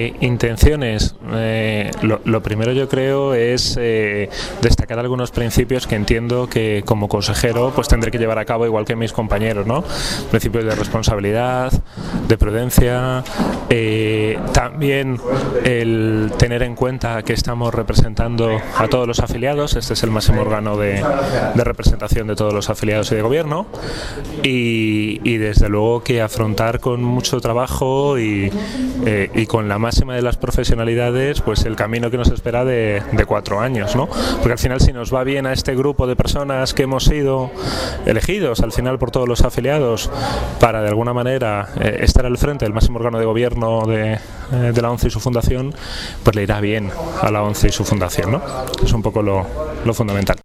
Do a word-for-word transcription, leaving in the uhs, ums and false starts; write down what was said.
Eh, intenciones. Eh, lo, lo primero yo creo es eh, destacar algunos principios que entiendo que como consejero pues tendré que llevar a cabo igual que mis compañeros, ¿no? Principios de responsabilidad, de prudencia, eh, también el tener en cuenta que estamos representando a todos los afiliados. Este es el máximo órgano de, de representación de todos los afiliados y de gobierno, y, y desde luego que afrontar con mucho trabajo y, eh, y con la máxima de las profesionalidades pues el camino que nos espera de, de cuatro años, ¿no? Porque al final, si nos va bien a este grupo de personas que hemos sido elegidos al final por todos los afiliados para de alguna manera eh, estar al frente del máximo órgano de gobierno de, eh, de la ONCE y su fundación, pues le irá bien a la ONCE y su fundación, ¿no? Es un poco lo, lo fundamental.